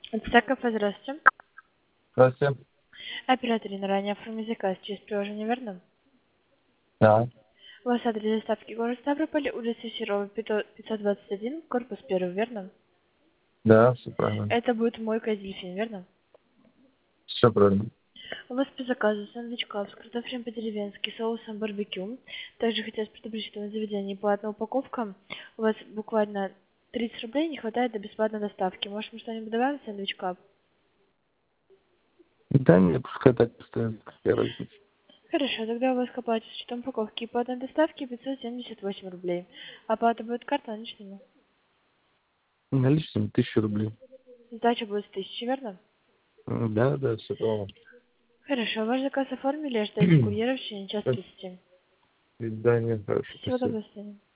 Это кафе, здравствуйте. Здравствуйте. Оператор ранее оформил заказ через приложение, верно? Да, У вас адрес доставки город Ставрополь, улица Серова, 521, корпус 1, верно? да, все правильно. Это будет мойка из дельфин, верно? Все правильно. У вас по заказу сэндвич клаб с картофелем по-деревенски, соусом барбекю. Также хотелось предупредить, что на заведении платная упаковка. У вас буквально 30 рублей не хватает до бесплатной доставки. Может, мы что-нибудь добавим в сэндвич клаб? Да нет, пускай так постоянно, какая разница. Хорошо, тогда у вас к оплате с учетом упаковки и платной доставки 578 рублей. Оплата будет карта наличными. Наличными 1000 рублей. Сдача будет с 1000, верно? Да, да, все правильно. Хорошо, ваш заказ оформили, ждайте курьера в течение часа До 30. свидания, хорошо, Всего спасибо. доброго, до свидания.